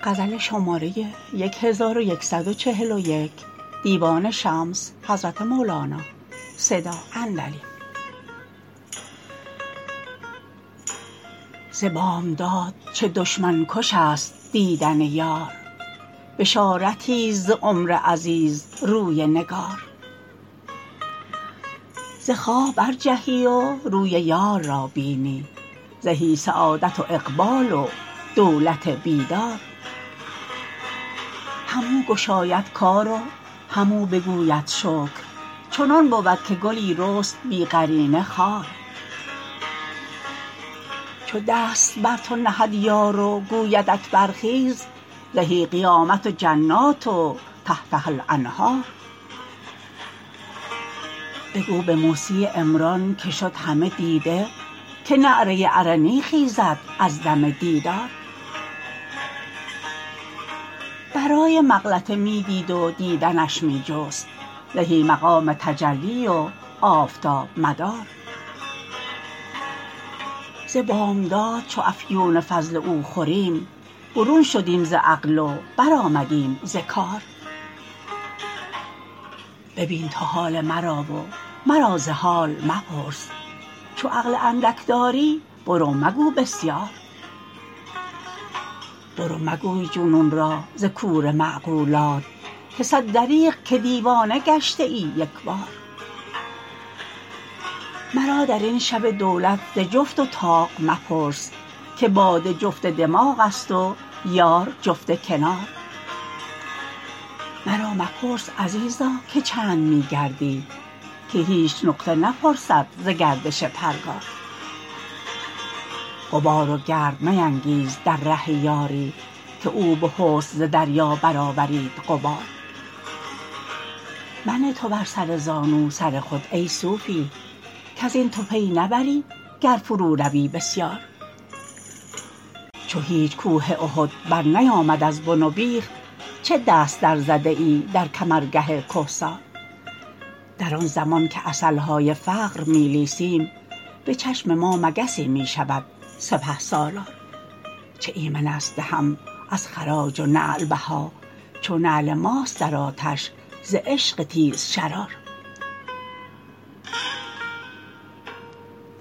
ز بامداد چه دشمن کش است دیدن یار، بشارتیست ز عمر عزیز روی نگار. ز خواب برجهی و روی یار را بینی، زهی سعادت و اقبال و دولت بیدار. همو گشاید کار و همو بگوید شکر، چنان بود که گلی رست بی قرینه خار. چو دست بر تو نهد یار و گویدت برخیز، زهی قیامت و جنات و تحتها الانهار. بگو به موسی عمران که شد همه دیده، که نعره ارنی خیزد از دم دیدار. برای مغلطه می دید و دیدنش می جست، زهی مقام تجلی و آفتاب مدار. ز بامداد چو افیون فضل او خوریم، برون شدیم ز عقل و برآمدیم ز کار. ببین تو حال مرا و مرا ز حال مپرس، چو عقل اندک داری برو مگو بسیار. برو مگوی جنون را ز کور معقولات، که صد دریغ که دیوانه گشته ای یک بار. مرا در این شب دولت ز جفت و طاق مپرس، که باده جفت دماغ است و یار جفت کنار. مرا مپرس عزیزا که چند می گردی، که هیچ نقطه نپرسد ز گردش پرگار. غبار و گرد مینگیز در ره یاری، که او به حسن ز دریا برآورید غبار. منه تو بر سر زانو سر خود ای صوفی، کز این تو پی نبری گر فرو روی بسیار. چو هیچ کوه احد برنیامد از بن و بیخ، چه دست درزده ای در کمرگه کهسار. در آن زمان که عسل های فقر می لیسیم، به چشم ما مگسی می شود سپهسالار. چه ایمن است دهم از خراج و نعل بها، چو نعل ماست در آتش ز عشق تیزشرار.